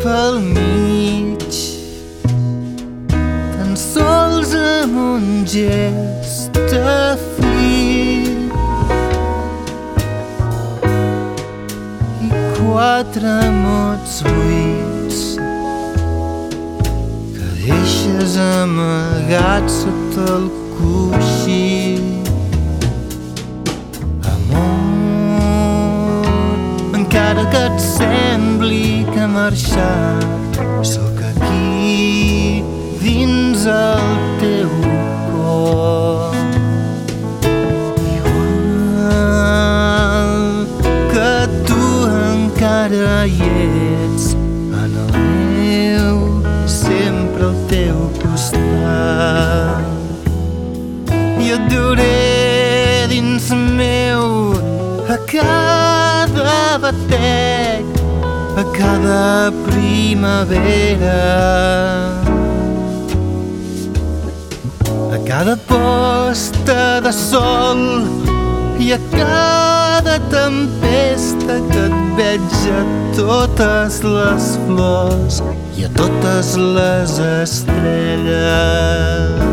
pel mig, tan sols amb un gest aflit i 4 mots buits que deixes amagats sota el coixí. Encara que et sembli que he marxat, sóc aquí dins el teu cor. Igual que tu encara hi ets en el meu, sempre al teu costat. I et duré dins meu a cada batec, a cada primavera, a cada posta de sol i a cada tempesta que et veig a totes les flors i a totes les estrelles.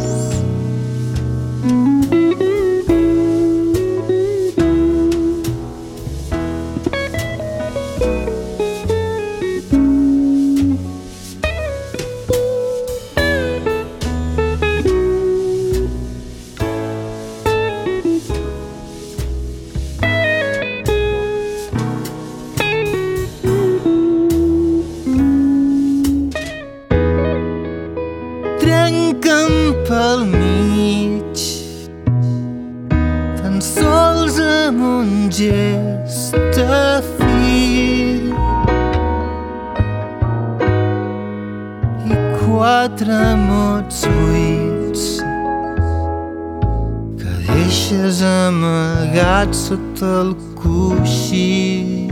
Trenca'm pel mig, tan sols amb un gest aflit i 4 mots buits que deixes amagats sota el coixí.